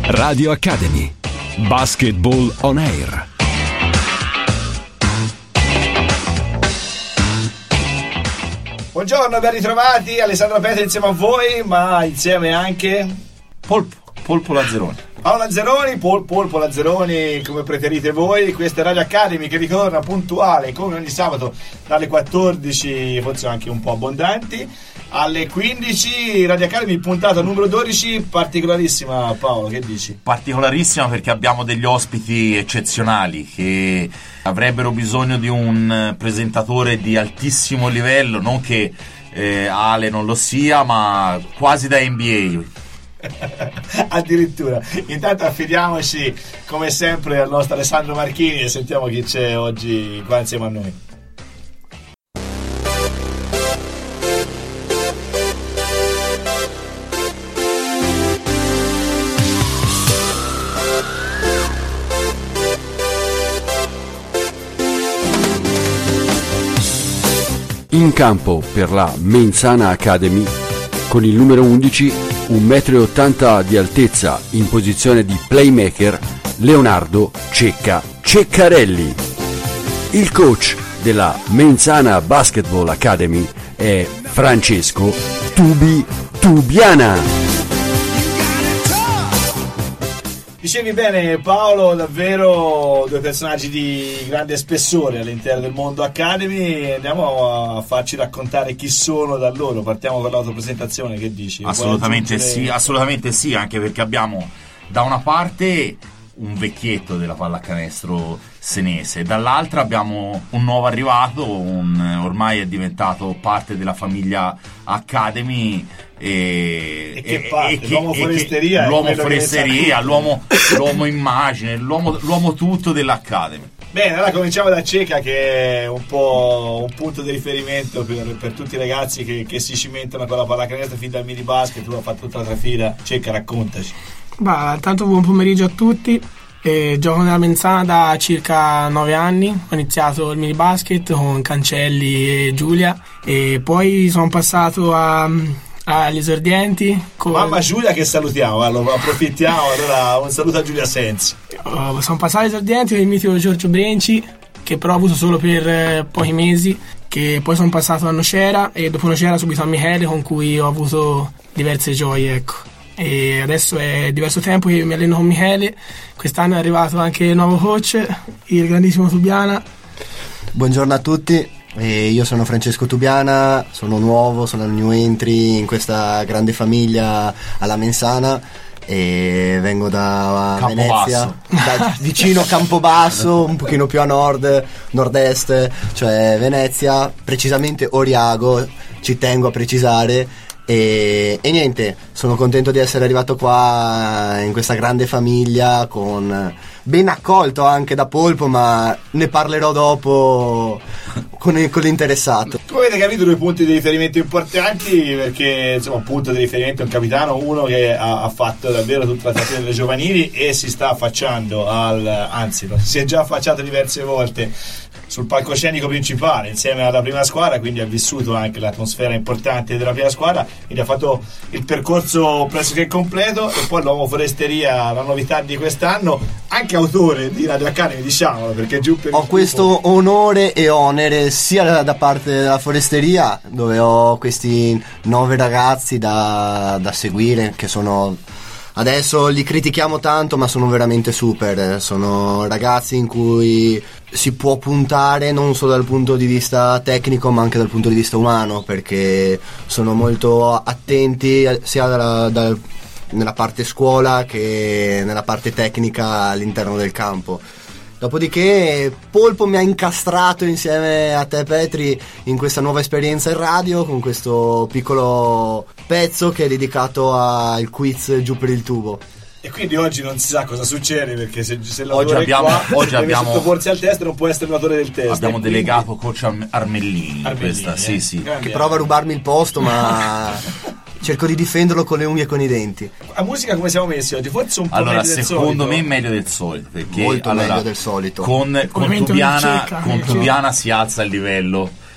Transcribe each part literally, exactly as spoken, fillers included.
Radio Academy. Basketball on Air. Buongiorno, ben ritrovati. Alessandro Petri insieme a voi, ma insieme anche Polpo, Polpo Lazzeroni. Paolo Lazzeroni, Pol, Polpo Lazzeroni, come preferite voi. Questa è Radio Academy che ritorna puntuale come ogni sabato dalle quattordici, forse anche un po' abbondanti, alle quindici. Radio Academy puntata numero dodici, particolarissima. Paolo, che dici? Particolarissima perché abbiamo degli ospiti eccezionali che avrebbero bisogno di un presentatore di altissimo livello, non che eh, Ale non lo sia, ma quasi da N B A. Addirittura. Intanto affidiamoci come sempre al nostro Alessandro Marchini e sentiamo chi c'è oggi qua insieme a noi. In campo per la Menzana Academy con il numero undici, un metro e ottanta di altezza, in posizione di playmaker, Leonardo Cecca Ceccarelli. Il coach della Menzana Basketball Academy è Francesco Tubi Tubiana. Dicevi bene Paolo, davvero due personaggi di grande spessore all'interno del mondo Academy. Andiamo a farci raccontare chi sono da loro. Partiamo con l'autopresentazione, che dici? Assolutamente aggiungere... sì, assolutamente sì, anche perché abbiamo da una parte un vecchietto della pallacanestro senese, dall'altra abbiamo un nuovo arrivato, un, ormai è diventato parte della famiglia Academy. E, e che e, parte? e che, l'uomo foresteria, che, l'uomo foresteria, l'uomo, l'uomo immagine, l'uomo, l'uomo tutto dell'Academy. Bene, allora cominciamo da Cecca, che è un po' un punto di riferimento per, per tutti i ragazzi che, che si cimentano con la pallacanestro fin dal mini basket. Tu hai fatto tutta la trafila. Cecca, raccontaci. Bah, tanto buon pomeriggio a tutti. Eh, gioco nella Menzana da circa nove anni. Ho iniziato il mini basket con Cancelli e Giulia e poi sono passato a agli esordienti con... mamma Giulia, che salutiamo, allora approfittiamo. Allora un saluto a Giulia Sensi. Oh, sono passato agli esordienti con il mitico Giorgio Brenci, che però ho avuto solo per eh, pochi mesi, che poi sono passato a Nocera e dopo Nocera subito a Michele, con cui ho avuto diverse gioie, ecco. E adesso è diverso tempo che mi alleno con Michele. Quest'anno è arrivato anche il nuovo coach, il grandissimo Tubiana. Buongiorno a tutti. E io sono Francesco Tubiana, sono nuovo, sono il new entry in questa grande famiglia alla Menzana e vengo da Venezia, da vicino Campobasso, un pochino più a nord, nord-est, cioè Venezia, precisamente Oriago, ci tengo a precisare. E, e niente, sono contento di essere arrivato qua in questa grande famiglia, con ben accolto anche da Polpo, ma ne parlerò dopo con, con l'interessato. Come avete capito, due punti di riferimento importanti, perché insomma un punto di riferimento è un capitano, uno che ha, ha fatto davvero tutta la trattativa delle giovanili e si sta affacciando al, anzi si è già affacciato diverse volte sul palcoscenico principale insieme alla prima squadra, quindi ha vissuto anche l'atmosfera importante della prima squadra, quindi ha fatto il percorso pressoché completo. E poi l'uomo foresteria, la novità di quest'anno, anche autore di Radio Academy, diciamolo, perché giù per ho questo onore e onere sia da, da parte della foresteria, dove ho questi nove ragazzi da, da seguire, che sono... Adesso li critichiamo tanto, ma sono veramente super. Sono ragazzi in cui si può puntare non solo dal punto di vista tecnico, ma anche dal punto di vista umano, perché sono molto attenti sia dalla, dal, nella parte scuola che nella parte tecnica all'interno del campo. Dopodiché Polpo mi ha incastrato insieme a te, Petri, in questa nuova esperienza in radio, con questo piccolo pezzo che è dedicato al quiz giù per il tubo. E quindi oggi non si sa cosa succede, perché se, se oggi abbiamo, qua, oggi deve abbiamo sottoporsi al test, non può essere l'autore del test. Abbiamo quindi... delegato coach Armellini, Armellini questa, eh? sì, sì. Che prova a rubarmi il posto, ma cerco di difenderlo con le unghie e con i denti. A musica come siamo messi oggi? Forse un po' allora, meglio del secondo solito. me meglio del solito, perché molto allora, meglio del solito. Con, con Commento Tubiana, Cecca, con eh. Tubiana si alza il livello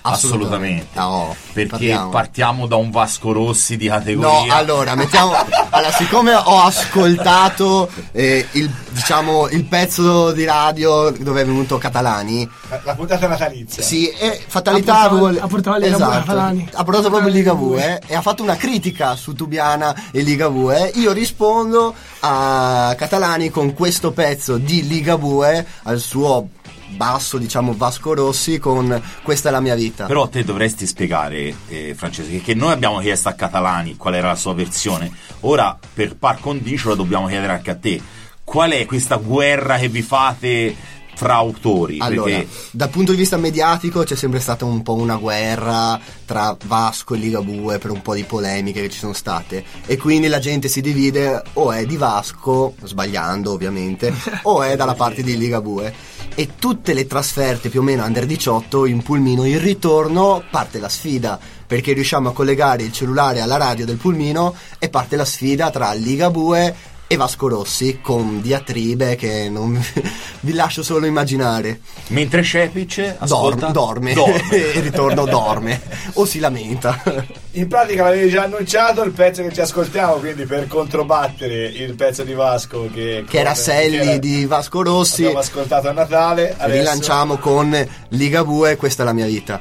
Assolutamente. No, perché parliamo. partiamo da un Vasco Rossi di categoria. No, allora mettiamo. Allora, siccome ho ascoltato eh, il diciamo il pezzo di radio dove è venuto Catalani, La, la puntata natalizia. sì, e fatalità Ha portato- vuole- ha portato Liga Bue, esatto, Catalani. ha portato proprio Liga Bue e ha fatto una critica su Tubiana e Liga Bue. Io rispondo a Catalani con questo pezzo di Liga Bue al suo basso, diciamo Vasco Rossi, con Questa è la mia vita. Però te dovresti spiegare, eh, Francesco, che noi abbiamo chiesto a Catalani qual era la sua versione. Ora, per par condicio, la dobbiamo chiedere anche a te. Qual è questa guerra che vi fate fra autori? Allora, Perché dal punto di vista mediatico c'è sempre stata un po' una guerra tra Vasco e Liga Bue per un po' di polemiche che ci sono state, e quindi la gente si divide, o è di Vasco, sbagliando ovviamente, o è dalla parte di Liga Bue. E tutte le trasferte più o meno under diciotto in pulmino, il ritorno, parte la sfida, perché riusciamo a collegare il cellulare alla radio del pulmino e parte la sfida tra Liga Bue e Vasco Rossi, con diatribe che non vi lascio solo immaginare. mentre Šepić ascolta, Dorme, dorme. dorme. Il ritorno dorme o si lamenta. In pratica l'avevi già annunciato il pezzo che ci ascoltiamo, quindi per controbattere il pezzo di Vasco che, Che era Selli che era- di Vasco Rossi, abbiamo ascoltato a Natale. Adesso rilanciamo con Liga Bue, Questa è la mia vita.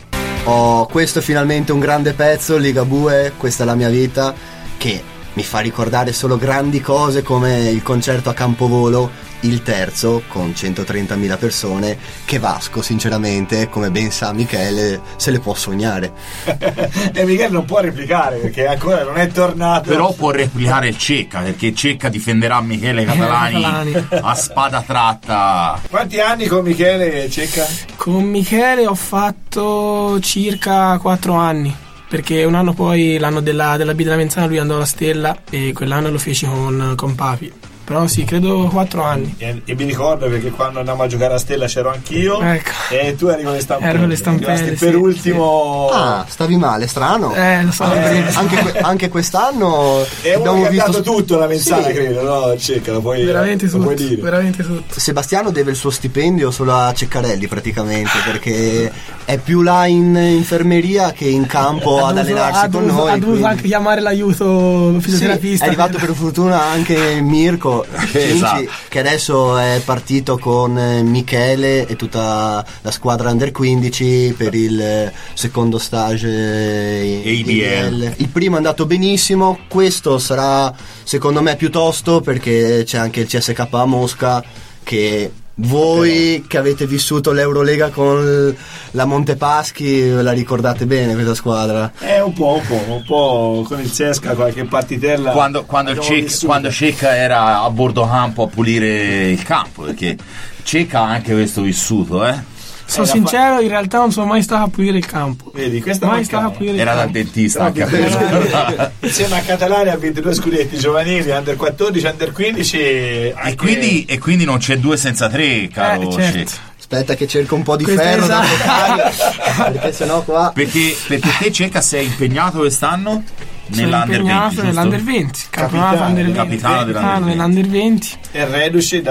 Oh, questo è finalmente un grande pezzo, Liga Bue, Questa è la mia vita, che mi fa ricordare solo grandi cose come il concerto a Campovolo, il terzo, con centotrentamila persone, che Vasco sinceramente, come ben sa Michele, se le può sognare. e Michele non può replicare perché ancora non è tornato. Però può replicare il Cecca, perché Cecca difenderà Michele Catalani Catalani. a spada tratta. Quanti anni con Michele Cecca? Con Michele ho fatto circa quattro anni, perché un anno poi, l'anno della, della B della Menzana, lui andò alla Stella e quell'anno lo feci con, con Papi. Però sì, credo quattro anni. E, e mi ricordo perché quando andammo a giocare a Stella c'ero anch'io. Ecco. E tu eri con le stampelle. Ero con le stampelle, Rimasti sì, per ultimo. Ah, stavi male, strano. Eh, lo so. Anche, anche que- anche quest'anno È uno abbiamo che ha visto dato tutto la Menzana, Sì. credo, no? Cecca, lo puoi, Veramente lo puoi tutto, dire. veramente tutto. Sebastiano deve il suo stipendio solo a Ceccarelli praticamente, perché è più là in infermeria che in campo Ha ad dovuto- allenarsi ha con dovuto- noi. Ha dovuto quindi- anche chiamare l'aiuto Sì, fisioterapista. è arrivato per fortuna anche Mirko Cinci, Esatto. che adesso è partito con eh, Michele e tutta la squadra under quindici per il eh, secondo stage eh, A B L. Il primo è andato benissimo, questo sarà secondo me piuttosto, perché c'è anche il C S K a Mosca, che voi che avete vissuto l'Eurolega con la Montepaschi ve la ricordate bene questa squadra. È un po', un po', un po' con il Cesca, qualche partitella. Quando, quando, il abbiamo Cecca, vissuto. quando Cecca era a bordo campo a pulire il campo, perché Cecca ha anche questo vissuto, eh? Sono Era sincero, in realtà non sono mai stato a pulire il campo. Vedi, questa mai mancava. stato a pulire il Era dal campo. dentista anche a Però- questo. Insieme a Catalani ha vinto due scudetti giovanili, under quattordici, under quindici. E anche- quindi, e quindi non c'è due senza tre, caro Eh, certo. Cecca. Aspetta che cerco un po' di Questo ferro da esatto. toccare, perché sennò qua Perché, perché te Cecca sei impegnato quest'anno Sono nell'Under impegnato venti, giusto? nell'Under venti, campionato Capitano, Under venti, capitano dell'Under venti. nell'Under venti. E reduce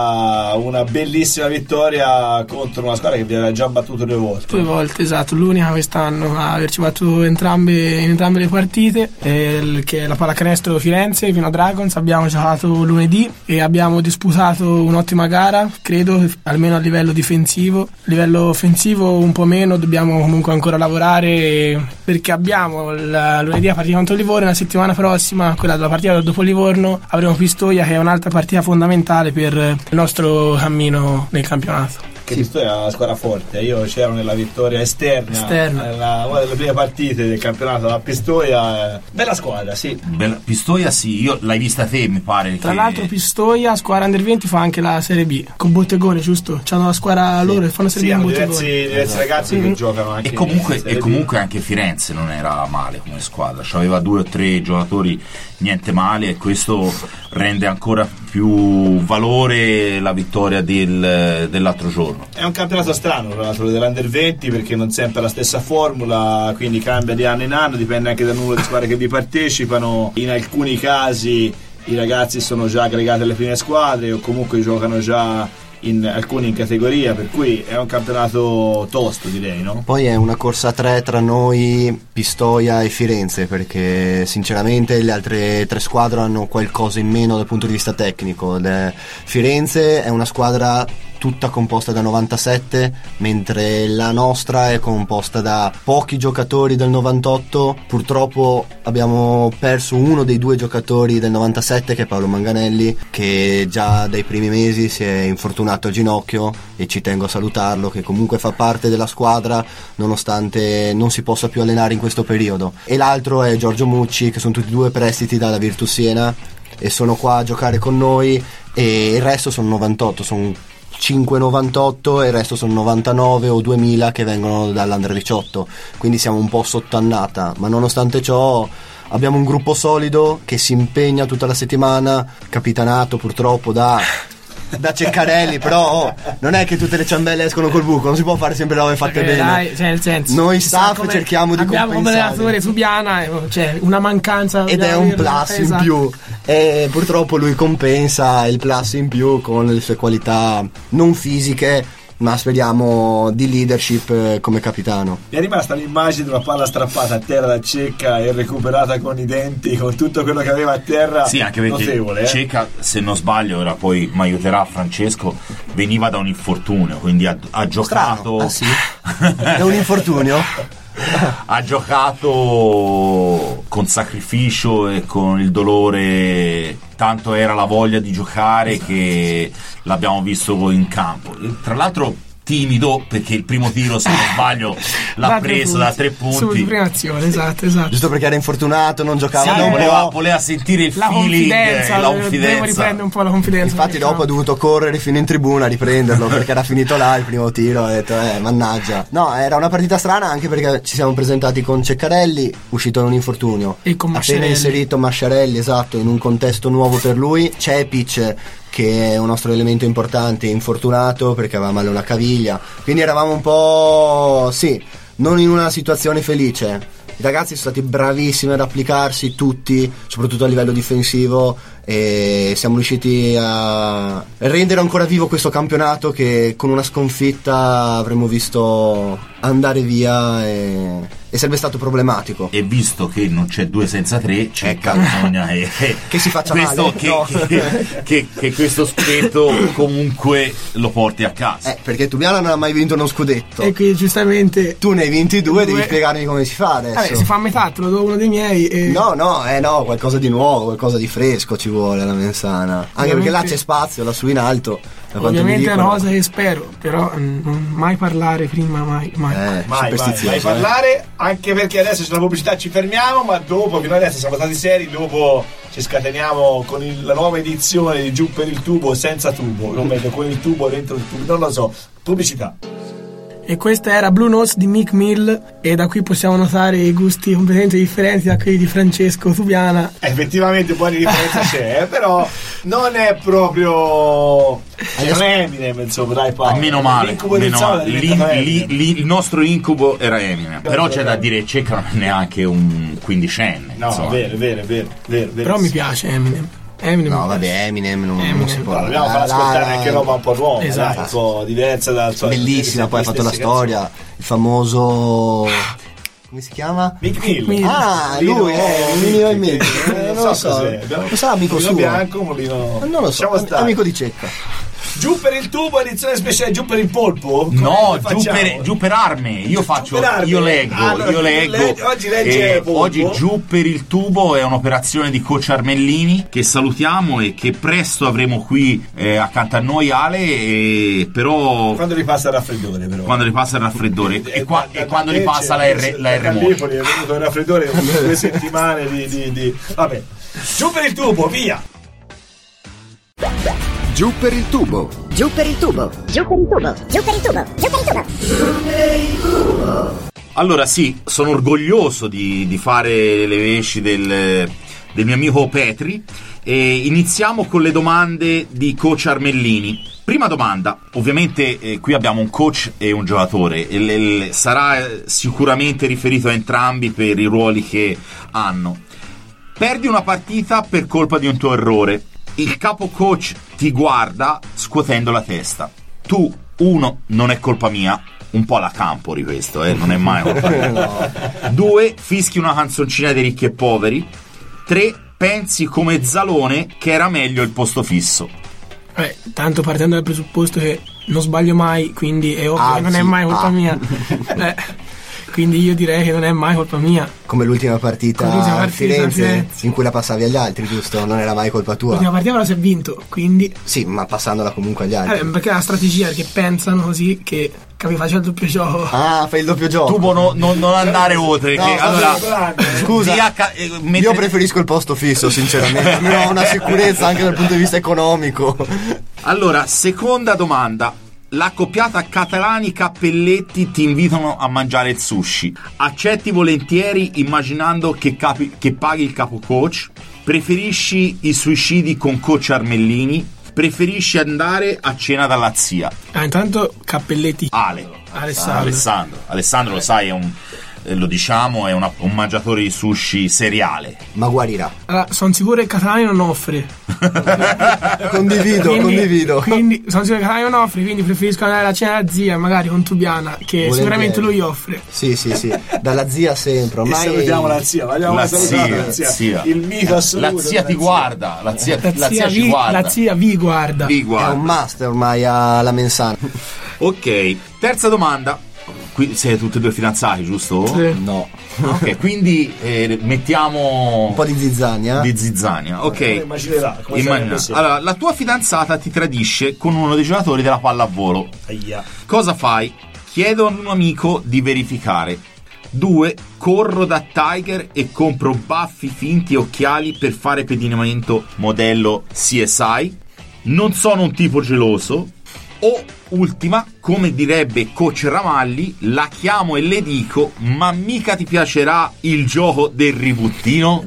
da una bellissima vittoria contro una squadra che vi aveva già battuto due volte. Due volte, esatto, l'unica quest'anno a averci battuto entrambe, in entrambe le partite, eh, il- che è la Pallacanestro Firenze, fino a Dragons. Abbiamo giocato lunedì e abbiamo disputato un'ottima gara, credo, almeno a livello difensivo. A livello offensivo un po' meno, dobbiamo comunque ancora lavorare, perché abbiamo il lunedì la partita contro Livorno, la settimana prossima, quella della partita dopo Livorno, avremo Pistoia, che è un'altra partita fondamentale per il nostro cammino nel campionato. Che Pistoia è una squadra forte. Io c'ero nella vittoria esterna, Esterna. nella- una delle prime partite del campionato a Pistoia. Bella squadra, sì. Bella- Pistoia sì, io l'hai vista te mi pare. Tra che- l'altro Pistoia, squadra under venti, fa anche la Serie B con Bottegone, giusto? C'hanno la squadra loro che fanno Serie Sì, B in hanno Bottegone. diversi, diversi ragazzi che Mm. giocano anche E comunque, in Serie e B. comunque anche Firenze non era male come squadra, c'aveva due o tre giocatori niente male, e questo rende ancora più valore la vittoria del- dell'altro giorno. È un campionato strano, tra l'altro, dell'Under venti, perché non sempre è la stessa formula, quindi cambia di anno in anno, dipende anche dal numero di squadre che vi partecipano. In alcuni casi i ragazzi sono già aggregati alle prime squadre o comunque giocano già in alcuni in categoria, per cui è un campionato tosto, direi, no? Poi è una corsa a tre tra noi, Pistoia e Firenze, perché sinceramente le altre tre squadre hanno qualcosa in meno dal punto di vista tecnico. Le... Firenze è una squadra tutta composta da novantasette, mentre la nostra è composta da pochi giocatori del novantotto. Purtroppo abbiamo perso uno dei due giocatori del novantasette, che è Paolo Manganelli, che già dai primi mesi si è infortunato al ginocchio, e ci tengo a salutarlo, che comunque fa parte della squadra nonostante non si possa più allenare in questo periodo. E l'altro è Giorgio Mucci, che sono tutti e due prestiti dalla Virtus Siena e sono qua a giocare con noi, e il resto sono novantotto, sono cinque novantotto e il resto sono novantanove o duemila che vengono dall'Under diciotto, quindi siamo un po' sottannata, ma nonostante ciò abbiamo un gruppo solido che si impegna tutta la settimana, capitanato purtroppo da da Ceccarelli, però oh, non è che tutte le ciambelle escono col buco, non si può fare sempre le robe fatte Perché, bene. dai, cioè, nel senso, noi sa staff cerchiamo di abbiamo compensare. Abbiamo come allenatore Subiana, c'è una mancanza ed è un plus esatto. in più, e purtroppo lui compensa il plus in più con le sue qualità non fisiche, ma speriamo di leadership eh, come capitano. Mi è rimasta l'immagine di una palla strappata a terra da Cecca e recuperata con i denti, con tutto quello che aveva a terra. Sì, anche perché notevole, eh? Cecca, se non sbaglio, ora poi mi aiuterà Francesco, veniva da un infortunio, quindi ha, ha giocato. Ah, sì? È un infortunio? Ha giocato con sacrificio e con il dolore, tanto era la voglia di giocare che l'abbiamo visto in campo. Tra l'altro timido, perché il primo tiro, se non sbaglio, l'ha da preso tre da tre punti. Subito, prima azione, esatto, esatto. Giusto perché era infortunato, non giocava. Sì, no, voleva, no. voleva sentire il La feeling, confidenza, la devo confidenza. riprendere un po' la confidenza. Infatti dopo ha dovuto correre fino in tribuna a riprenderlo perché era finito là il primo tiro, ha detto eh mannaggia. No, era una partita strana anche perché ci siamo presentati con Ceccarelli, uscito da un infortunio, E con appena Masciarelli. inserito Masciarelli, esatto, in un contesto nuovo per lui. Cepic, che è un nostro elemento importante, infortunato perché aveva male una caviglia, quindi eravamo un po' sì, non in una situazione felice. I ragazzi sono stati bravissimi ad applicarsi tutti, soprattutto a livello difensivo, e siamo riusciti a rendere ancora vivo questo campionato che con una sconfitta avremmo visto andare via e, e sarebbe stato problematico. E visto che non c'è due senza tre, Cecca bisogna eh, Che si faccia questo, male, che, no. che, che, che questo scudetto comunque lo porti a casa. Eh, perché Tubiana non ha mai vinto uno scudetto. E qui giustamente Tu ne hai vinti due, Due. devi spiegarmi come si fa adesso. vabbè, si fa a metà, te lo do uno dei miei e... No, no, eh no, qualcosa di nuovo, qualcosa di fresco ci vuole alla Mensana. Anche Ovviamente- perché là c'è spazio, lassù in alto. da quanto mi Ovviamente è una dicono. cosa che spero, però mm, non mai parlare prima, mai, mai. Eh, Mai, mai, superstizioso, mai eh. parlare, anche perché adesso sulla pubblicità ci fermiamo, ma dopo, che noi adesso siamo stati seri, dopo ci scateniamo con il- la nuova edizione di Giù per il tubo senza tubo, non vedo con il tubo dentro il tubo, non lo so, pubblicità. E questa era Blue Notes di Mick Mill, e da qui possiamo notare i gusti completamente differenti da quelli di Francesco Tubiana. Eh, effettivamente un po' di differenza c'è, eh, però non è proprio cioè, non è Eminem, insomma, dai Paolo. Meno male, L'incubo del meno Sole è male. diventato Lì- lì- Eminem. lì il nostro incubo era Eminem. Però c'è da dire che Cecca non è neanche un quindicenne. No, insomma. è vero, è vero, è vero, è vero, vero. Però mi piace Eminem. Eminem No, mi vabbè, piace. Eminem non, Eminem. non si può. No, dobbiamo far La- ascoltare la- anche roba un po' nuova, Esatto. dai, un po' diversa dal solito. Bellissima, poi ha fatto la Stesse storia, il famoso... come si chiama? Mick Mill. Mill. Ah, Lino- lui, eh, mi veniva in mente. Eh, non lo so. cos'è. Non sarà amico Mulino suo? bianco, mulino... Non lo so, Lasciamo stare. amico di Cecca. Giù per il tubo, edizione speciale Giù per il polpo? Come No, giù facciamo? per, giù per arme. Io faccio, per arme. io leggo, Ah, allora, io leggo. leggi- oggi legge Eh, Polpo. oggi Giù per il tubo è un'operazione di coach Armellini che salutiamo e che presto avremo qui eh, accanto a noi, Ale. E però Quando ripassa il raffreddore, però. quando ripassa il raffreddore e, qua- Da- e da- quando da- ripassa la c'è- R, la da R Mo. Gallipoli è venuto il raffreddore con due settimane di, di, di... Vabbè. Giù per il tubo, via! Giù per il tubo. Giù per il tubo. Giù per il tubo. Giù per il tubo. Giù per il tubo. Allora sì, sono orgoglioso di, di fare le veci del, del mio amico Petri, e iniziamo con le domande di coach Armellini. Prima domanda, ovviamente eh, qui abbiamo un coach e un giocatore, il, il, sarà eh, sicuramente riferito a entrambi per i ruoli che hanno. Perdi una partita per colpa di un tuo errore, Il capo coach ti guarda scuotendo la testa. Tu, uno, non è colpa mia, un po' la Campori questo, eh, non è mai colpa mia. No. Due, fischi una canzoncina dei ricchi e poveri. Tre, pensi come Zalone che era meglio il posto fisso. Eh, tanto partendo dal presupposto che non sbaglio mai, quindi è ovvio Ah, che non sì, è mai colpa ah. mia. Eh, quindi io direi che non è mai colpa mia. Come l'ultima partita, Come l'ultima a partita, Firenze, Firenze. in cui la passavi agli altri, giusto? Non era mai colpa tua. L'ultima partita però si è vinto, quindi Sì, ma passandola comunque agli altri. eh, perché è la strategia, perché pensano così che capi faccio il doppio gioco. Ah, fai il doppio gioco. Tu no, non, non andare oltre. No, che, vabbè, allora, scusa, dia ca- eh, mentre- io preferisco il posto fisso, sinceramente. Mi ho una sicurezza anche dal punto di vista economico. Allora, seconda domanda. L'accoppiata Catalani-Cappelletti ti invitano a mangiare il sushi. Accetti volentieri immaginando che, capi- che paghi il capo coach? Preferisci i suicidi con coach Armellini? Preferisci andare a cena dalla zia? Ah, intanto Cappelletti. Ale. Alessandro. Alessandro. Alessandro lo sai, è un, eh, lo diciamo, è una- un mangiatore di sushi seriale. Ma guarirà. Allora, sono sicuro che Catalani non offre. Condivido, Quindi- condivido. Quindi sono sicuro che Catalani non offre, quindi preferisco andare alla cena della zia, magari con Tubiana, che Volentieri. sicuramente lui offre. Sì, sì, sì. Dalla zia sempre. E Ormai salutiamo la zia, vogliamo La salutare zia, la zia. zia. Il mito assoluto. La zia della ti guarda, la zia, La, la zia zia, ci vi, guarda. la zia vi guarda. Vi è guarda. un must ormai alla Mensana. Ok, terza domanda. Qui siete tutti e due fidanzati, giusto? Sì. No. Ok, quindi eh, mettiamo Un po' di zizzania. di zizzania. Ok. Immaginerà, come Immagina. sarebbe se- Allora, la tua fidanzata ti tradisce con uno dei giocatori della pallavolo. Aia. Cosa fai? Chiedo a un amico di verificare. Due, corro da Tiger e compro baffi finti e occhiali per fare pedinamento modello C S I. Non sono un tipo geloso. O ultima, come direbbe coach Ramalli, la chiamo e le dico: ma mica ti piacerà il gioco del ributtino?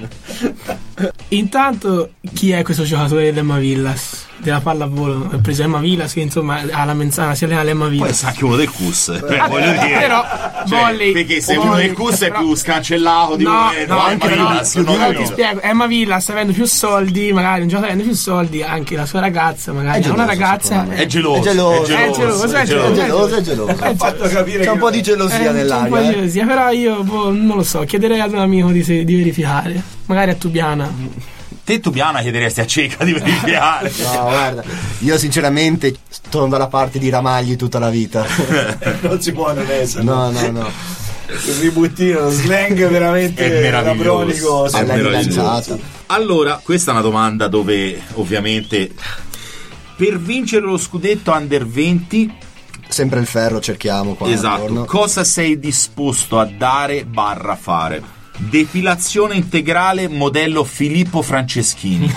Intanto, chi è questo giocatore dell'Emma Villas? Della pallavolo? Ho preso Emma Villas, che insomma alla Menzana si allena all'Emma Può Villas. essere anche uno del C U S, eh, voglio dire. Però, Cioè, volley, perché se volley, uno del C U S è però- più scancellato di No, uno no, anche Emma no, Villas, no, non no, ti capito. spiego. Emma Villas avendo più soldi, magari un giocatore avendo più soldi, anche la sua ragazza, magari È una geloso, ragazza secondo me. È geloso, È geloso. è geloso, È geloso, è è È geloso. geloso, è geloso. Ha fatto capire C'è che un po' di gelosia Eh, c'è un po' nell'aria. di eh. gelosia, però io boh, non lo so, chiederei ad un amico di, se- di verificare, magari a Tubiana. Te Tubiana chiederesti a Cieca di verificare. No, guarda, io sinceramente sto dalla parte di Ramagli tutta la vita. non si può non essere. No, no, no. Il ributtino, lo slang veramente È meraviglioso. nabronico. È Alla meraviglioso. rilanciata. Allora, questa è una domanda dove ovviamente per vincere lo scudetto under venti, Sempre il ferro cerchiamo qua. esatto, intorno. cosa sei disposto a dare barra fare? Depilazione integrale modello Filippo Franceschini.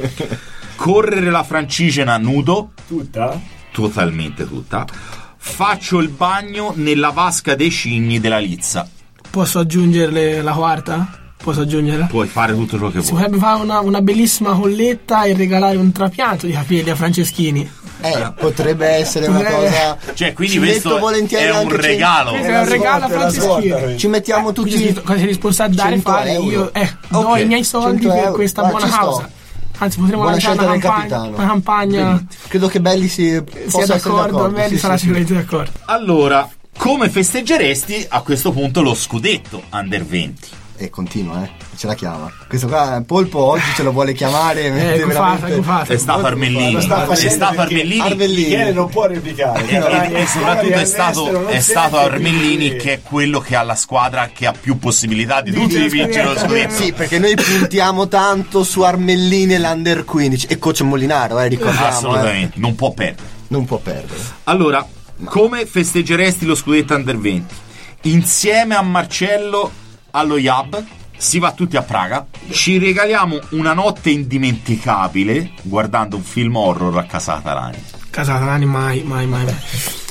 Correre la francigena nudo, Tutta? totalmente tutta. Faccio il bagno nella vasca dei cigni della Lizza. Posso aggiungerle la quarta? Posso aggiungerla? Puoi fare tutto ciò che Si vuoi. potrebbe fare una, una bellissima colletta e regalare un trapianto di capelli a Franceschini. Eh, potrebbe essere una Potrebbe- cosa. Cioè, quindi Ci questo metto volentieri è un anche cent- regalo. Questo È è un la regalo a svolta, è la Franceschini. svolta. Ci mettiamo tutti. Quindi cosa sei disposto a dare cento fare? euro. Io eh, Ok, do i miei soldi cento per euro. questa Ah, buona ci sto. causa. Anzi, potremmo Buona lanciare scelta una del campagna, capitano. una campagna. Bellissimo. Credo che Belli si Sia possa essere d'accordo, Belli sì, sarà sì, sì. sicuramente d'accordo. Allora, come festeggeresti a questo punto lo scudetto under venti? E continua, eh. Ce la chiama. Questo qua, Polpo oggi ce lo vuole chiamare. Eh, mette gufata, veramente- gufata. È stato Armellini. Lo sta È facendo stato perché Armellini. Armellini. Michele non può replicare. E, e- e soprattutto è stato, è stato Armellini quindi- che è quello che ha la squadra che ha più possibilità di tutti di vincere lo scudetto. Sì, perché noi puntiamo tanto su Armellini e l'Under quindici e coach Molinaro, eh, ricordiamo. Eh. Assolutamente, non può perdere. Non può perdere. Allora, come festeggeresti lo scudetto under venti? Insieme a Marcello allo Yab, si va tutti a Praga, ci regaliamo una notte indimenticabile guardando un film horror a casa Catalani. Casa Catalani mai, mai, mai, mai.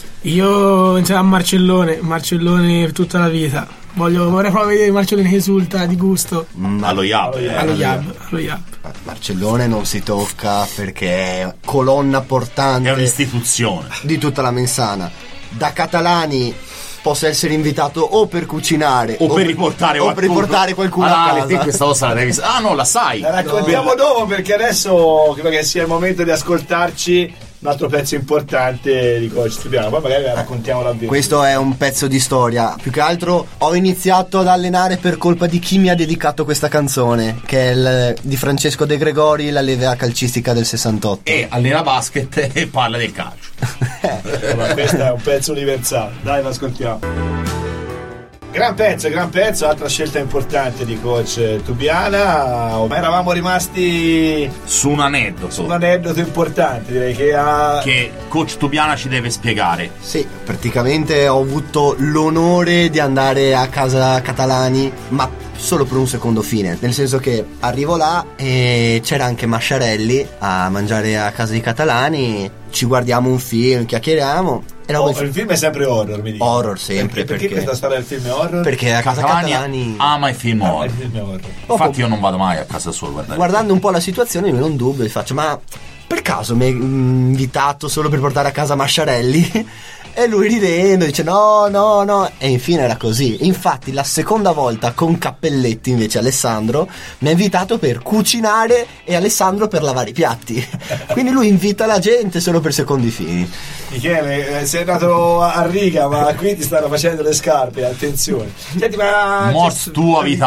Io insieme a Marcellone, Marcellone per tutta la vita. Voglio, vorrei proprio vedere Marcellone che esulta di gusto. Allo Yab, eh. Allo Yab, allo Yab. Marcellone non si tocca perché è colonna portante È un'istituzione. di tutta la Mensana. Da Catalani possa essere invitato o per cucinare o, o per riportare o per riportare qualcuno ah, a casa. te questa cosa la devi ah no la sai la raccontiamo no. dopo, perché adesso credo che sia il momento di ascoltarci un altro pezzo importante di Coach Tubiana, poi magari la raccontiamo davvero. Questo è un pezzo di storia. Più che altro ho iniziato ad allenare per colpa di chi mi ha dedicato questa canzone, che è il, di Francesco De Gregori, la levea calcistica del sessantotto. E allena basket e parla del calcio. Ma questo è un pezzo universale, dai, lo ascoltiamo. Gran pezzo, gran pezzo, altra scelta importante di Coach Tubiana. Ma eravamo rimasti su un aneddoto. Su un aneddoto importante, direi che ha... che Coach Tubiana ci deve spiegare. Sì, praticamente ho avuto l'onore di andare a casa Catalani, ma solo per un secondo fine, nel senso che arrivo là e c'era anche Masciarelli a mangiare a casa di Catalani, ci guardiamo un film, chiacchieriamo. Oh, il film è sempre horror, mi dico. Horror sempre. Perché, perché, perché questa storia del film è horror? Perché a casa Catalani, Catalani ama i film horror. Il film è horror. Infatti io non vado mai a casa sua a guardare. Guardando un po' la situazione mi viene un dubbio, gli faccio: ma per caso mi hai invitato solo per portare a casa Masciarelli? E lui ridendo dice no no no, e infine era così. Infatti la seconda volta con Cappelletti invece Alessandro mi ha invitato per cucinare e Alessandro per lavare i piatti. Quindi lui invita la gente solo per secondi fini. Michele, sei andato a riga, ma qui ti stanno facendo le scarpe, attenzione. Senti, ma mors tua vita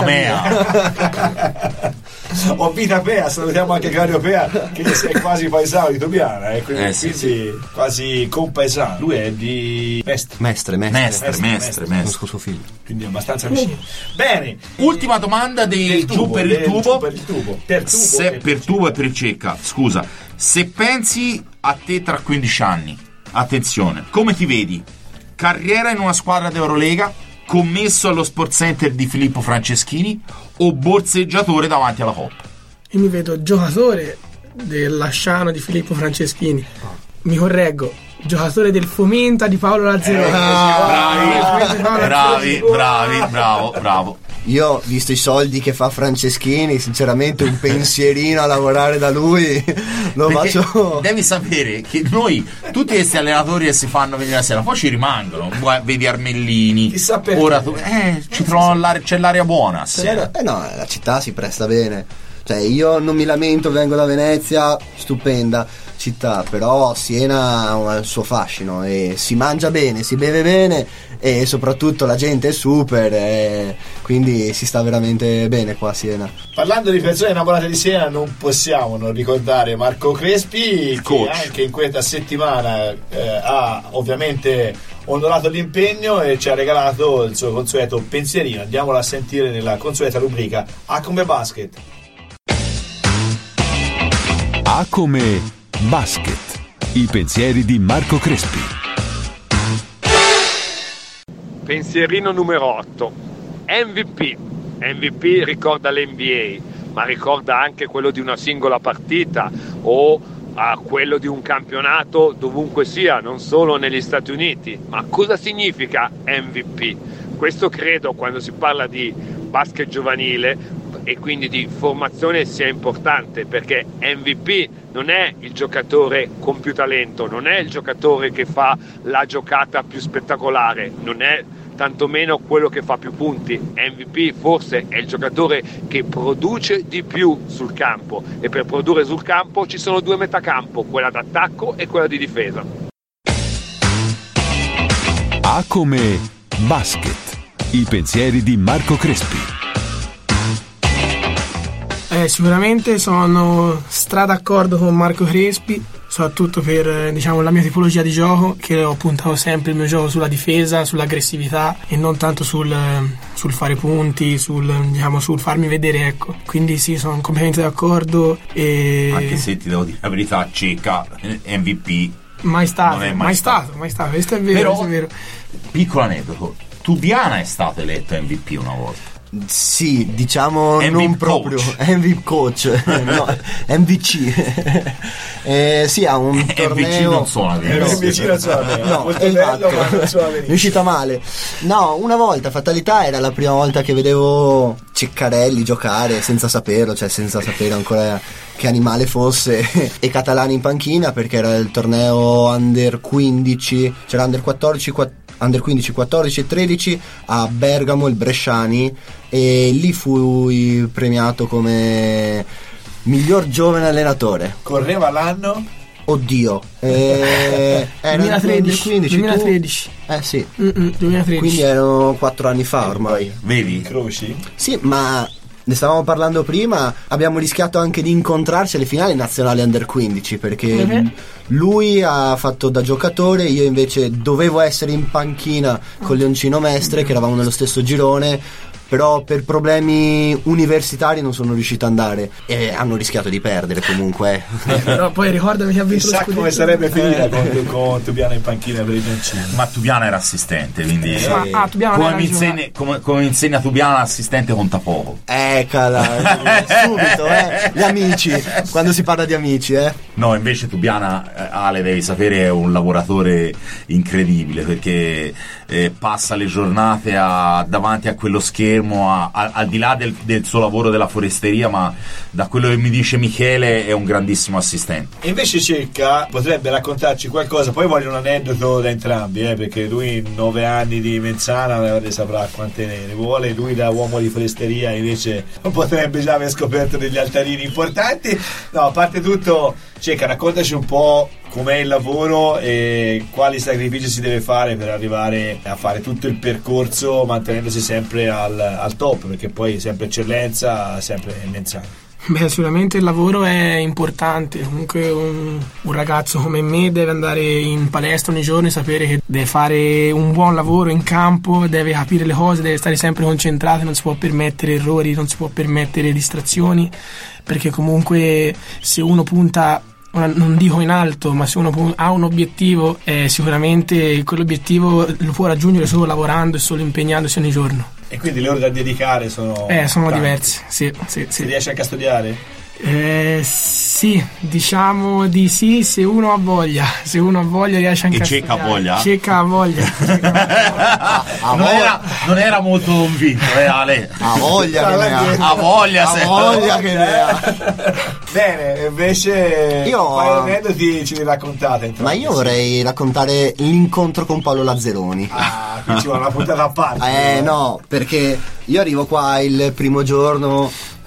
mea. Ho vita Pea, salutiamo anche Claudio Pea, che è quasi paesano di Tubiana, eh, quindi, eh, sì, quindi sì. quasi compaesano. Lui è di Mestre. Mestre, mestre, mestre, mestre, mestre, mestre. Suo figlio. Quindi è abbastanza vicino. Bene. Ultima domanda dei del giù tubo, per il tubo. giù per il tubo. Per tubo, Se per, per tubo e per cecca. Scusa, se pensi a te tra quindici anni, attenzione, come ti vedi? Carriera in una squadra d'Eurolega, commesso allo Sport Center di Filippo Franceschini o borseggiatore davanti alla Coppa? Io mi vedo giocatore del Lasciano di Filippo Franceschini. Mi correggo, giocatore del Fomenta di Paolo Lazzeroni. Eh, bravi, bravi, bravi, bravo, bravo. Io, visto i soldi che fa Franceschini, sinceramente un pensierino a lavorare da lui lo Perché faccio. Devi sapere che noi, tutti questi allenatori che si fanno venire la sera, poi ci rimangono. Vedi Armellini. Chissà perché. Ora tu, eh, ci trovano l'aria, c'è l'aria buona. Eh no, la città si presta bene. Cioè, io non mi lamento, vengo da Venezia, stupenda città, però Siena ha il suo fascino e si mangia bene, si beve bene e soprattutto la gente è super, e quindi si sta veramente bene qua a Siena. Parlando di persone innamorate di Siena, non possiamo non ricordare Marco Crespi, coach, che anche in questa settimana eh, ha ovviamente onorato l'impegno e ci ha regalato il suo consueto pensierino. Andiamolo a sentire nella consueta rubrica A come basket. A come basket. I pensieri di Marco Crespi. Pensierino numero otto. M V P. M V P ricorda l'N B A, ma ricorda anche quello di una singola partita o a quello di un campionato dovunque sia, non solo negli Stati Uniti. Ma cosa significa M V P? Questo credo, quando si parla di basket giovanile e quindi di formazione, sia importante, perché M V P non è il giocatore con più talento, non è il giocatore che fa la giocata più spettacolare, non è tantomeno quello che fa più punti. M V P forse è il giocatore che produce di più sul campo, e per produrre sul campo ci sono due metacampo, quella d'attacco e quella di difesa. A come basket. I pensieri di Marco Crespi. Eh, sicuramente sono stra d'accordo con Marco Crespi, soprattutto per eh, diciamo la mia tipologia di gioco, che ho puntato sempre il mio gioco sulla difesa, sull'aggressività e non tanto sul, sul fare punti, sul, diciamo, sul farmi vedere, ecco. Quindi sì, sono completamente d'accordo. E... anche se ti devo dire la verità, cieca, M V P mai stato, non è mai, mai stato, stato, mai stato, questo è vero, però, questo è vero. Piccolo aneddoto, Tubiana è stato eletto M V P una volta. Sì, diciamo M V non coach. proprio M V coach, no, M V C. eh, sì, ha un torneo. M V C non suona bene. M V C non suona bene. No, molto esatto. bello, ma non suona benissimo. È uscita male. No, una volta, fatalità, era la prima volta che vedevo Ceccarelli giocare senza saperlo, cioè senza sapere ancora che animale fosse, e Catalani in panchina, perché era il torneo under quindici, c'era under quattordici, under quindici, quattordici e tredici a Bergamo, il Bresciani, e lì fui premiato come miglior giovane allenatore. Correva l'anno? Oddio, eh, era duemilatredici, quindici, duemilatredici. Tu? Eh sì. Mm-mm, duemilatredici. Quindi erano quattro anni fa ormai. Vedi? Incroci? Sì, ma ne stavamo parlando prima, abbiamo rischiato anche di incontrarci alle finali nazionali under quindici, perché uh-huh. lui ha fatto da giocatore, io invece dovevo essere in panchina con Leoncino Mestre, che eravamo nello stesso girone, però per problemi universitari non sono riuscito ad andare e hanno rischiato di perdere comunque. Però poi ricordami che ha vinto lo Chissà scudetto. come sarebbe finita con, con Tubiana in panchina per il Leoncino. Ma Tubiana era assistente, quindi Eh, Ma, ah, Tubiano come, non mi era insegna, come, come mi insegna Tubiana, l'assistente conta poco. Eccola, subito, eh. Gli amici, quando si parla di amici, eh. No, invece Tubiana, eh, Ale, devi sapere, è un lavoratore incredibile, perché eh, passa le giornate a, davanti a quello schermo, a, a, al di là del, del suo lavoro della foresteria, ma da quello che mi dice Michele è un grandissimo assistente. E invece Cecca potrebbe raccontarci qualcosa, poi voglio un aneddoto da entrambi, eh, perché lui in nove anni di Menzana ne saprà quante ne vuole, lui da uomo di foresteria invece potrebbe già aver scoperto degli altarini importanti. No, a parte tutto, Cecca, raccontaci un po' com'è il lavoro e quali sacrifici si deve fare per arrivare a fare tutto il percorso mantenendosi sempre al, al top, perché poi sempre eccellenza, sempre in Menzana. Beh, sicuramente il lavoro è importante. Comunque un, un ragazzo come me deve andare in palestra ogni giorno e sapere che deve fare un buon lavoro in campo, deve capire le cose, deve stare sempre concentrato, non si può permettere errori, non si può permettere distrazioni, perché comunque se uno punta, non dico in alto, ma se uno ha un obiettivo, eh, sicuramente quell'obiettivo lo può raggiungere solo lavorando e solo impegnandosi ogni giorno. E quindi le ore da dedicare sono Eh, sono tante. diverse, sì, sì, Si sì. riesce anche a studiare? Eh, sì, diciamo di sì, se uno ha voglia, se uno ha voglia riesce anche E a Cecca ha studiare. voglia? Cecca ha voglia. Cecca ha voglia. non, era, non era molto convinto, eh, Ale? Ha voglia che ne ha. Ha voglia, Ha se- voglia che ne ha. Bene, invece Io- un paio di aneddoti ce li raccontate entrambi. Ma io vorrei raccontare l'incontro con Paolo Lazzeroni. Ah, qui ci vuole una puntata a parte. Eh no, perché io arrivo qua il primo giorno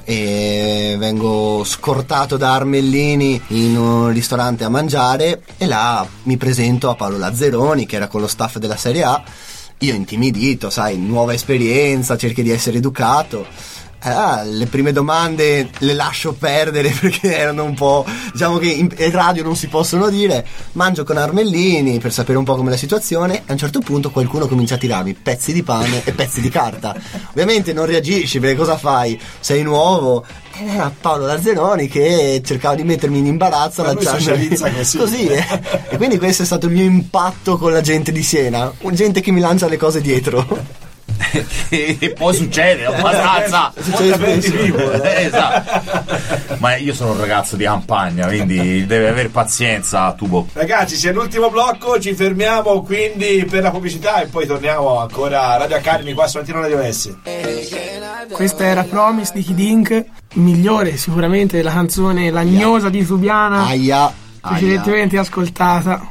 e vengo scortato da Armellini in un ristorante a mangiare e là mi presento a Paolo Lazzeroni, che era con lo staff della Serie A. Io intimidito, sai, nuova esperienza, cerchi di essere educato. Ah, le prime domande le lascio perdere perché erano un po', diciamo che in, in radio non si possono dire. Mangio con Armellini per sapere un po' com'è la situazione e a un certo punto qualcuno comincia a tirarmi pezzi di pane e pezzi di carta. Ovviamente non reagisci perché cosa fai? Sei nuovo. Ed era Paolo Lazzeroni che cercava di mettermi in imbarazzo, Ma lui socializza così. così eh. E quindi questo è stato il mio impatto con la gente di Siena, gente che mi lancia le cose dietro. E poi succede abbastanza. Succede spesso. Eh, esatto. Ma io sono un ragazzo di campagna, quindi deve avere pazienza, Tubo. Ragazzi, c'è l'ultimo blocco, ci fermiamo quindi per la pubblicità e poi torniamo ancora a Radio Academy qua su Antino Radio S. Questa era Promise di Kid Ink, migliore sicuramente della canzone Lagnosa di Tubiana, Aia. precedentemente ascoltata.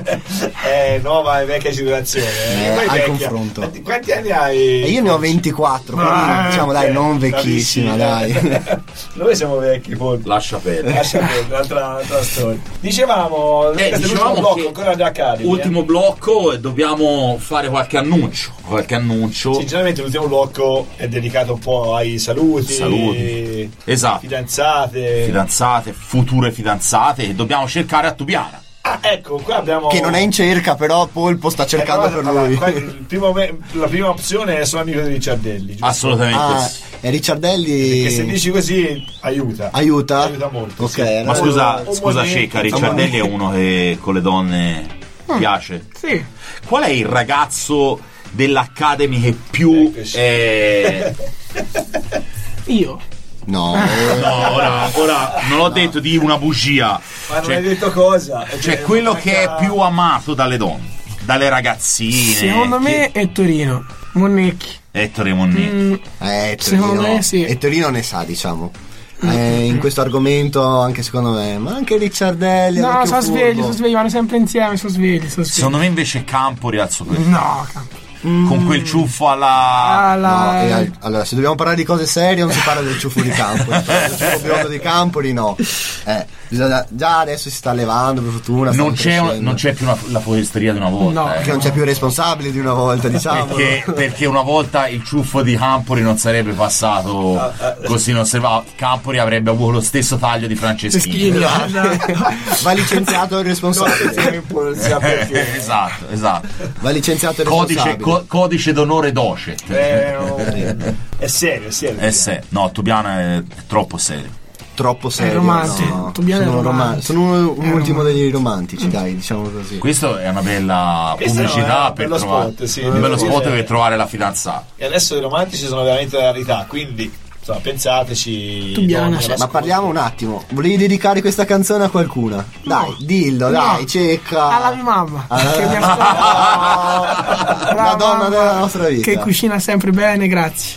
Eh, nuova e vecchia generazione. Eh, Poi al vecchia. confronto. Quanti, quanti anni hai? E io ne ho ventiquattro, quindi Ah, diciamo dai, ok, non vecchissima, bravissimi. dai. Noi siamo vecchi, poi. Lascia perdere. Lascia perdere, un'altra, un'altra storia. Dicevamo, Eh, questo è dicevamo l'ultimo blocco, che ancora Radio Academy. ultimo eh. blocco e dobbiamo fare qualche annuncio. Qualche annuncio. Sinceramente l'ultimo blocco è dedicato un po' ai saluti, Saluti. Esatto. fidanzate. Fidanzate, future fidanzate, che dobbiamo cercare a Tubiana. Ah, ecco, qua abbiamo Che non è in cerca, però Polpo sta cercando Eh, per allora, lui. qua il primo me- la prima opzione è sono amico di Ricciardelli, giusto? Assolutamente Ah, sì. e Ricciardelli Che se dici così aiuta. aiuta? Aiuta molto. Ok, sì. allora- Ma scusa, Un scusa momento, Cecca, insomma. Ricciardelli è uno che con le donne piace. Sì. Qual è il ragazzo dell'Academy che più Eccoci. è... Io. No, No, ora, ora non ho detto di una bugia. Ma non Cioè, hai detto cosa? cioè quello che è più amato dalle donne, dalle ragazzine. Secondo me è Torino. Monnecchi. Ettore Monnecchi. Mm, eh, Secondo Torino, me sì. E Torino ne sa, diciamo. eh, in questo argomento, anche secondo me, ma anche Ricciardelli. No, sono svegli, sono svegli, vanno sempre insieme, sono svegli, sono svegli. Secondo me invece Campori al suo posto. No, Campori. Con quel ciuffo alla... alla... No, e, allora, se dobbiamo parlare di cose serie, non si parla del ciuffo di Campori. Il ciuffo biondo di Campori, no. Eh, bisogna, già adesso si sta levando, per fortuna. Non c'è, non c'è più una, la foresteria di una volta. No, eh. Perché non c'è più responsabili di una volta, diciamo. Perché, perché una volta il ciuffo di Campori non sarebbe passato così inosservato. Campori avrebbe avuto lo stesso taglio di Franceschini. Va licenziato il responsabile. Esatto, esatto. Va licenziato il Codice, responsabile. co- codice d'onore docet. Eh, no, è serio, è serio. Eh sì, no, Tobiana è troppo serio. Troppo serio. È romantico. No. Tobiano è Sono, romantico. roman- sono uno, un È ultimo romantico. degli romantici, dai, diciamo così. Questo è una bella Questo pubblicità no, è per bello trovare spot, sì, un devo bello dire. spot per trovare la fidanzata. E adesso i romantici sono veramente la rarità, quindi insomma, pensateci. Tobiana, donne sì. Ma all'ascolto. parliamo un attimo. Volevi dedicare questa canzone a qualcuna? Dai, dillo, No. dai, cecca. Alla mia mamma, Alla- che mi ascolta. La donna della nostra vita. Che cucina sempre bene, grazie.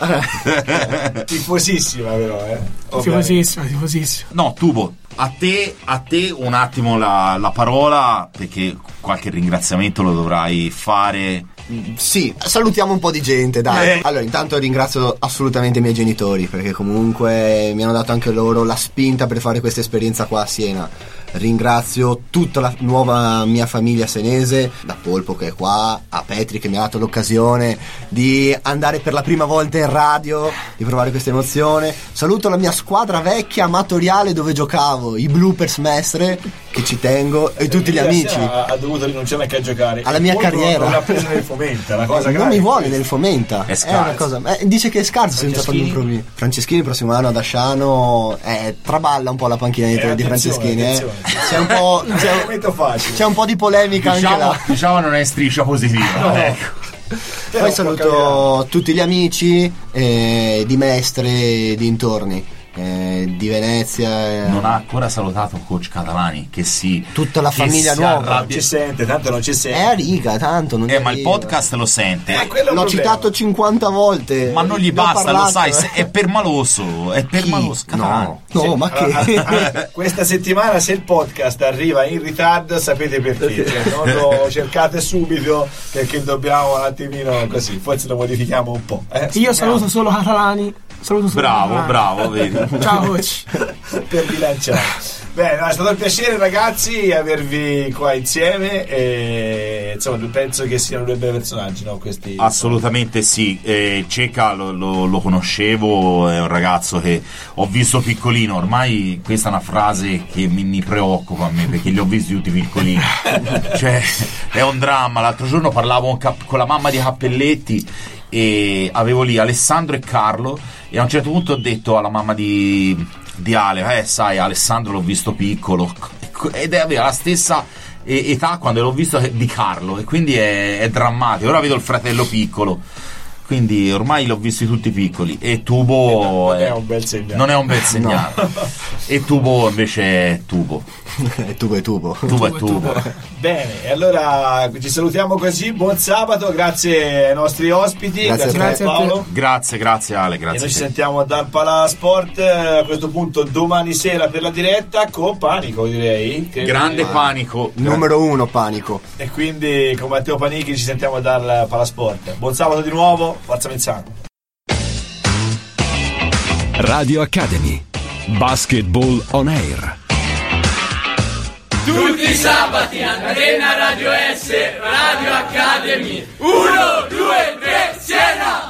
Tifosissima però, eh. Tifosissima, tifosissima. No, Tubo, a te, a te un attimo la, la parola, perché qualche ringraziamento lo dovrai fare. Sì, salutiamo un po' di gente, dai. Eh. Allora, intanto ringrazio assolutamente i miei genitori, perché comunque mi hanno dato anche loro la spinta per fare questa esperienza qua a Siena. Ringrazio tutta la nuova mia famiglia senese, da Polpo che è qua, a Petri che mi ha dato l'occasione di andare per la prima volta in radio, di provare questa emozione. Saluto la mia squadra vecchia amatoriale dove giocavo, i Bloopers Mestre, che ci tengo, e tutti gli amici. Ha, ha dovuto rinunciare anche a giocare. Alla mia Molto carriera. Non l'ha preso nel Fomenta, la cosa non grave mi è vuole questa. nel Fomenta, È è scarso. una cosa, eh, dice che è scarso senza fargli un Franceschini? problema. Franceschini il prossimo anno ad Asciano, eh, traballa un po' la panchina di, Eh, di attenzione, Franceschini, eh. attenzione. C'è un po', Non è un c'è, momento facile. c'è un po' di polemica anche Diciamo, là. diciamo non è striscia positiva. No. Ecco. Però Poi può saluto tutti gli amici eh, di Mestre e dintorni, eh, di Venezia, eh, Non ha ancora salutato coach Catalani, che si tutta la che famiglia si nuova. Non arrabbia- ci sente, tanto non ci è sente. a riga, tanto non Eh, gli ma il arriva. podcast lo sente. Eh, quello è un L'ho problema. citato cinquanta volte. Ma non gli Ne ho basta, lo parlato, sai, eh. se- è permaloso, è permaloso. No, no, Sì. ma Allora, che ah, questa settimana se il podcast arriva in ritardo sapete perché, cioè, non lo cercate subito perché dobbiamo un attimino così, forse lo modifichiamo un po', eh? Io saluto solo Catalani. Saluto solo Bravo, Catalani. bravo, vedi. Ciao coach. per bilanciare. Bene, no, è stato un piacere ragazzi avervi qua insieme e insomma penso che siano due bei personaggi, no? Questi Assolutamente sì, eh, Cecca lo, lo- lo conoscevo, è un ragazzo che ho visto piccolino, ormai questa è una frase che mi, mi preoccupa a me perché li ho visti tutti piccolini, cioè è un dramma. L'altro giorno parlavo con, Cap- con la mamma di Cappelletti e avevo lì Alessandro e Carlo e a un certo punto ho detto alla mamma di, di Ale, eh sai Alessandro l'ho visto piccolo ed aveva la stessa e- età quando l'ho visto di Carlo e quindi è, è drammatico. Ora vedo il fratello piccolo, quindi ormai l'ho visti tutti piccoli e Tubo non è un bel segnale. non è un bel segnale. E Tubo invece è Tubo è tubo e tubo. Tubo è Tubo. Bene, e allora ci salutiamo così, buon sabato, grazie ai nostri ospiti, Grazie grazie, a a te. Paolo. Grazie, grazie Ale, E grazie noi a ci te. sentiamo dal Palasport eh, a questo punto domani sera per la diretta con Panico, direi. Che- Grande Panico. Numero uno, Panico. E quindi con Matteo Panichi ci sentiamo dal Palasport. Buon sabato di nuovo, forza Mezzano. Radio Academy. Basketball on air. Tutti i sabati Arena Radio S, Radio Academy. Uno, due, tre, Siena!